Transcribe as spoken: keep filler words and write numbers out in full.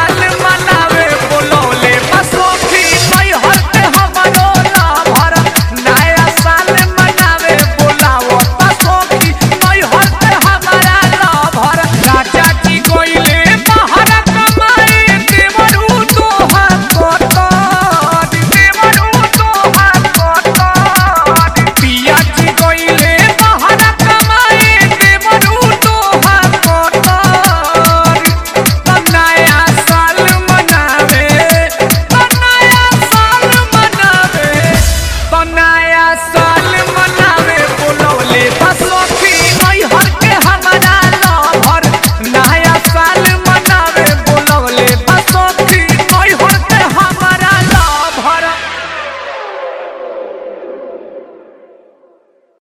साल मनावे बोलौले बसोखी नहीं हरते हमरो ना भर नया साल मनावे बोलावो बसोखी नहीं हरते हमारा ना भर राजा जी कोइले बाहर कमाए देवरू तोहर कोतर देवरू तोहर कोतर पिया जी कोइले बाहर कमाए देवरू तोहर कोतर नया साल मनावे नया साल मनावे नया साल